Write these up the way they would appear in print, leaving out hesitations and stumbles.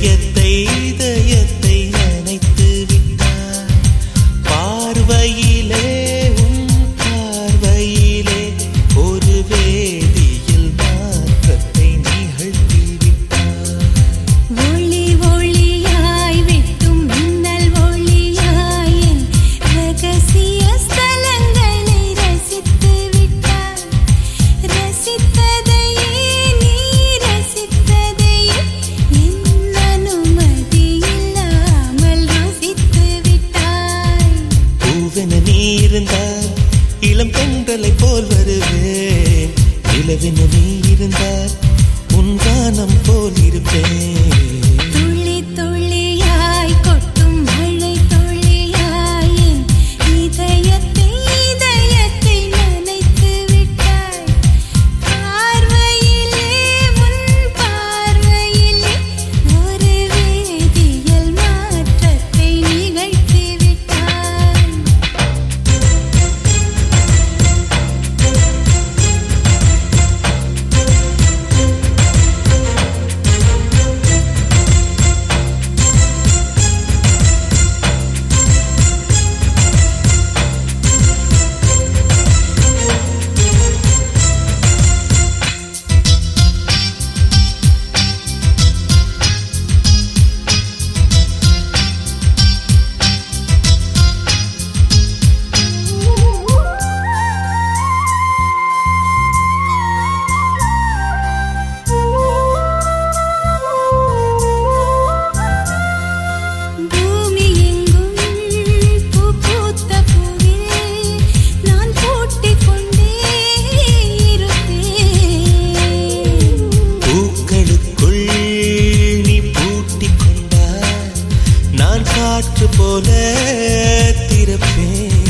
இதயத்தை நனைத்து விட்டாய். பார்வையிலே பார்வையிலே ஒரு வேதியில் மாற்றத்தை நிகழ்த்தி விட்டாய். ஒளி ஒளியாய் வெட்டும் மின்னல் ஒளியாய் என் ரகசிய ஸ்தலங்களை ரசித்து விட்டாய். ரசித்ததையே நீ ரசித்ததையே என் அனுமதி இல்லாமல் ருசித்து விட்டாய். பூவென நீ இருந்தால் இளம் பெண்களை போல் வருவேன். நிலவென நீ இருந்தால் உன் கானம் போல் இருப்பேன். துளி துளியாய் கொட்டும் மழை துளியாய் என் இதயத்தை நனைத்து விட்டாய். பார்வையிலே உன் பார்வையிலே ஒரு வேதியியல் மாற்றத்தை நிகழ்த்தி விட்டாய். பூமி எங்கும் பூ பூத்த பூவில் நான் பூட்டிக் கொண்டே இருப்பேன். பூக்களுக்குள் நீ பூட்டிக் கொண்டால் நான் காற்று போல திறப்பேன்.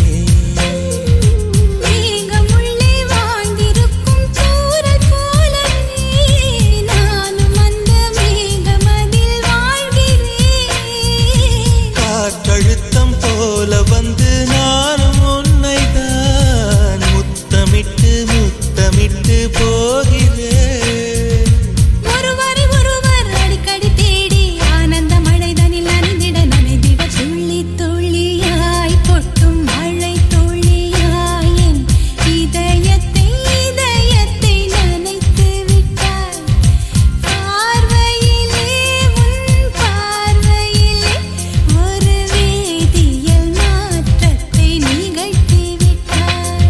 மேகமுள்ளே வாழ்ந்திருக்கும் தூறல் போலவே நானும் அந்த மேகமதில் வாழ்கிறேன். காற்றழுத்தம் போல வந்து நானும் உன்னைதான் முத்தமிட்டு முத்தமிட்டு போகிறேன். ஒருவரை ஒருவர் அடிக்கடி தேடி ஆனந்த மழைதனில் நனைந்திட துளி துளியாய் கொட்டும் மழை துளியாய் என் இதயத்தை நனைத்து விட்டாய். பார்வையிலே உன் பார்வையிலே ஒரு வேதியியல் மாற்றத்தை நிகழ்த்தி விட்டாய்.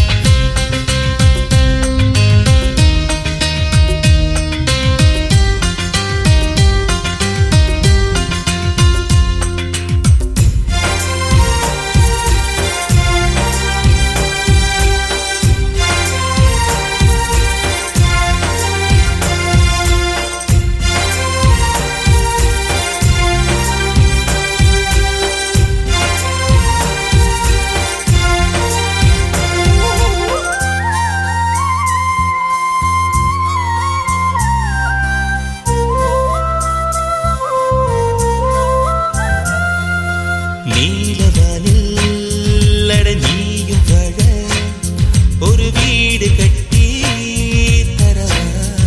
நீலவானில் அட நீயும் வாழ ஒரு வீடு கட்டி தரவா.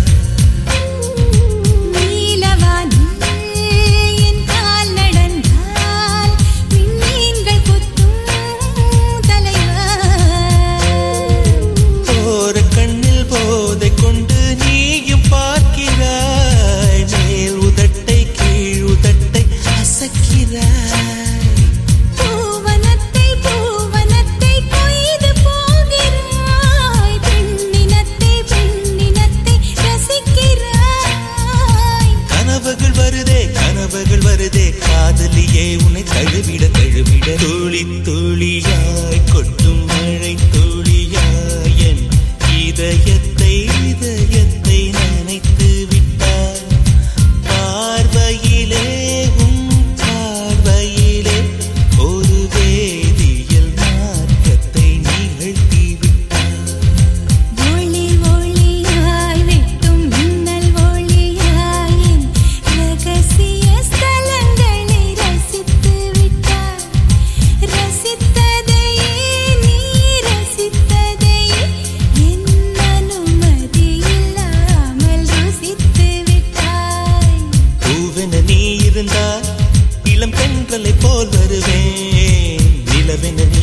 நீலவானில் என் கால் நடந்தால் விண்மீன்கள் கொத்தும் தலைவா. போற கண்ணில் போதை கொண்டு நீயும் பார்க்கிறாய். மேல் உதட்டை கீழ் உதட்டை அசக்கிறாய். பூவனத்தை கொய்து போகிறாய். பெண்ணினத்தை ரசிக்கிறாய். கனவுகள் வருதே காதலியே உன்னை தழுவிட துளி துளியாய் கொட்டும் மழை துளியாய் என் இதயத்தை நனைத்து விட்டாய். பார்வையிலே உன் பார்வையிலே ஒரு வேதியியல் மாற்றத்தை நிகழ்த்தி விட்டாய். ஒளி ஒளியாய் வெட்டும் மின்னல் ஒளியாய் என் ரகசிய ஸ்தலங்களை ரசித்து விட்டாய். ரசித்ததையே நீ ரசித்ததையே என் போல் வருவேன் நிலவென நீ